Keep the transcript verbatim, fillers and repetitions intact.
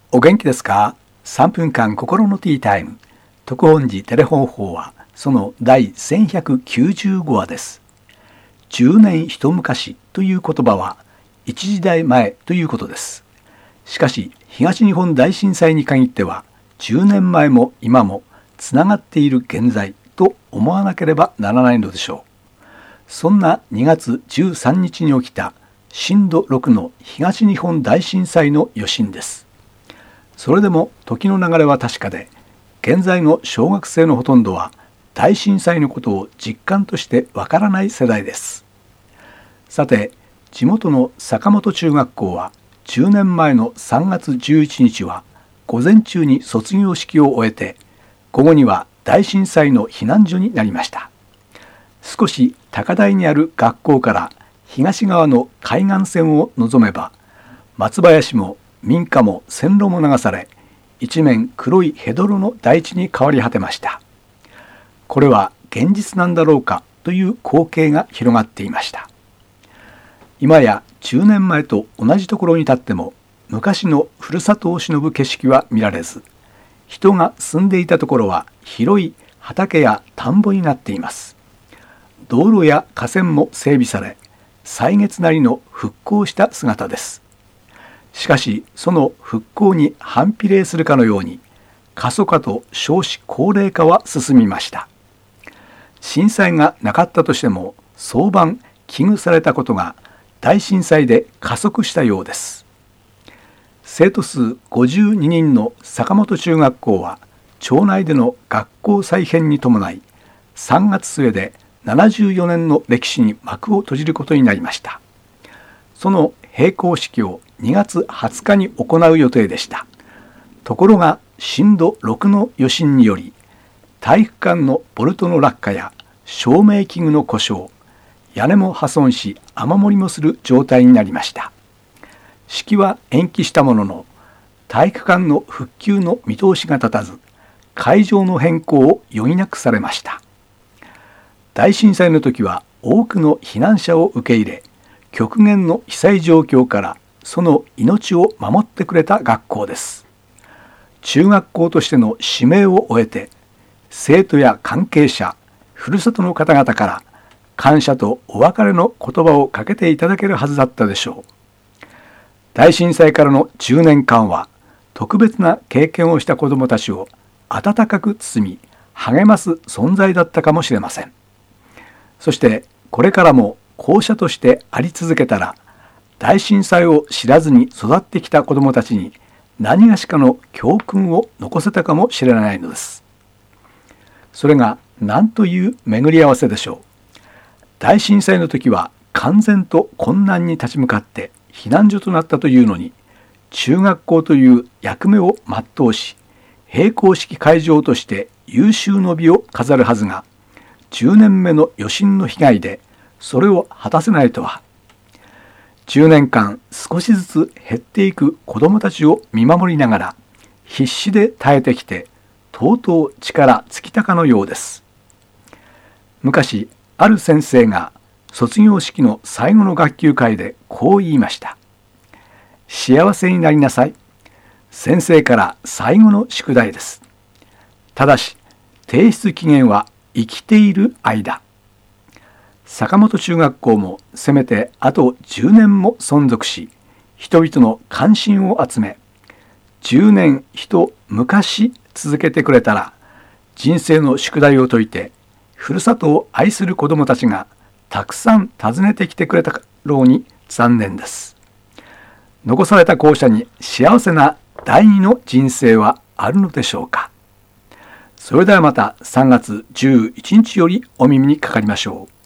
お元気ですか？さんぷんかん心のティータイム。特本寺テレフォン法はその第せんひゃくきゅうじゅうごわです。じゅうねん一昔という言葉は一時代前ということです。しかし東日本大震災に限ってはじゅうねんまえも今もつながっている現在と思わなければならないのでしょう。そんなにがつじゅうさんにちに起きた震度ろくの東日本大震災の余震です。それでも時の流れは確かで、現在の小学生のほとんどは大震災のことを実感としてわからない世代です。さて、地元の坂本中学校はじゅうねんまえのさんがつじゅういちにちは午前中に卒業式を終えて、午後には大震災の避難所になりました。少し高台にある学校から東側の海岸線を望めば、松林も民家も線路も流され、一面黒いヘドロの大地に変わり果てました。これは現実なんだろうかという光景が広がっていました。今やじゅうねんまえと同じところに立っても、昔のふるさとを偲ぶ景色は見られず、人が住んでいたところは広い畑や田んぼになっています。道路や河川も整備され、歳月なりの復興した姿です。しかしその復興に反比例するかのように、過疎化と少子高齢化は進みました。震災がなかったとしても、早晩危惧されたことが大震災で加速したようです。生徒数ごじゅうににんの坂本中学校は、町内での学校再編に伴い、さんがつすえでななじゅうよねんの歴史に幕を閉じることになりました。その閉校式をにがつはつかに行う予定でした。ところが震度ろくの余震により、体育館のボルトの落下や照明器具の故障、屋根も破損し雨漏りもする状態になりました。式は延期したものの、体育館の復旧の見通しが立たず、会場の変更を余儀なくされました。大震災の時は多くの避難者を受け入れ、極限の被災状況からその命を守ってくれた学校です。中学校としての使命を終えて、生徒や関係者、ふるさとの方々から感謝とお別れの言葉をかけていただけるはずだったでしょう。大震災からのじゅうねんかんは、特別な経験をした子どもたちを温かく包み励ます存在だったかもしれません。そしてこれからも校舎としてあり続けたら、大震災を知らずに育ってきた子どもたちに何がしかの教訓を残せたかもしれないのです。それが何という巡り合わせでしょう。大震災の時は完全と困難に立ち向かって避難所となったというのに、中学校という役目を全うし、閉校式会場として有終の美を飾るはずが、じゅうねんめの余震の被害でそれを果たせないとは。じゅうねんかん少しずつ減っていく子どもたちを見守りながら、必死で耐えてきて、とうとう力尽きたかのようです。昔、ある先生が卒業式の最後の学級会でこう言いました。幸せになりなさい。先生から最後の宿題です。ただし、提出期限は生きている間。坂本中学校もせめてあとじゅうねんも存続し、人々の関心を集め、じゅうねん一昔続けてくれたら、人生の宿題を解いて、ふるさとを愛する子どもたちがたくさん訪ねてきてくれたろうに残念です。残された校舎に幸せな第二の人生はあるのでしょうか。それではまたさんがつじゅういちにちよりお耳にかかりましょう。